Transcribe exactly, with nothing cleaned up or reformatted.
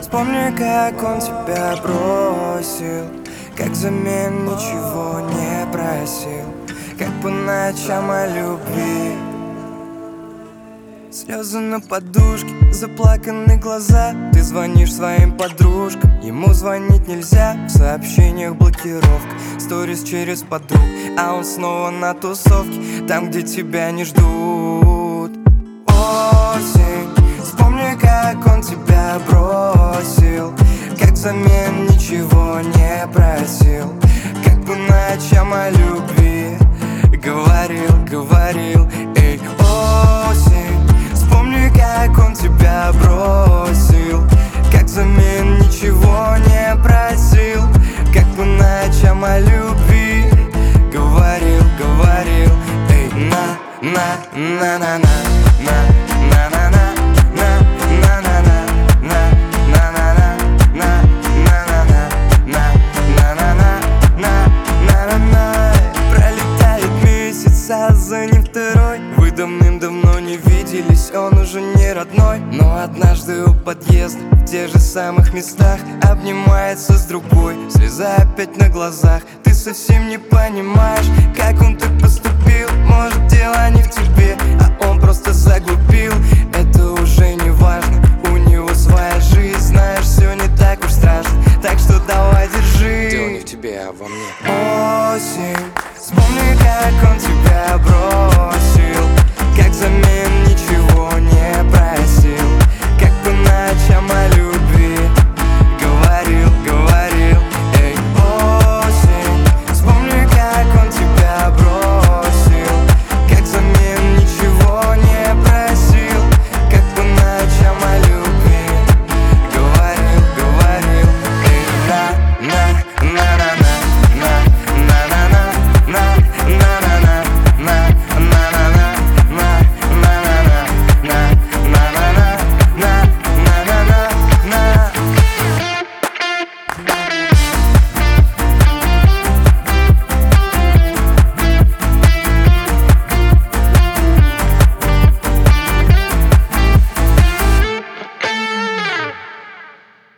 Вспомни, как он тебя бросил, как взамен ничего не просил, как по ночам о любви. Слезы на подушке, заплаканы глаза. Ты звонишь своим подружкам, ему звонить нельзя. В сообщениях блокировка, сторис через подруг, а он снова на тусовке, там, где тебя не ждут. Осень, вспомни, как он тебя бросил, как взамен ничего не просил, как по ночам о любви говорил, говорил. Эй, осень, вспомни, как он тебя бросил, как взамен ничего не просил, как по ночам о любви говорил, говорил. Эй, на, на, на, на, на, на, на, на, на. За ним второй, вы давным-давно не виделись, он уже не родной. Но однажды у подъезда, в тех же самых местах, обнимается с другой, слеза опять на глазах. Ты совсем не понимаешь, как он так поступил. Может, дело не в тебе, а он просто заглупил.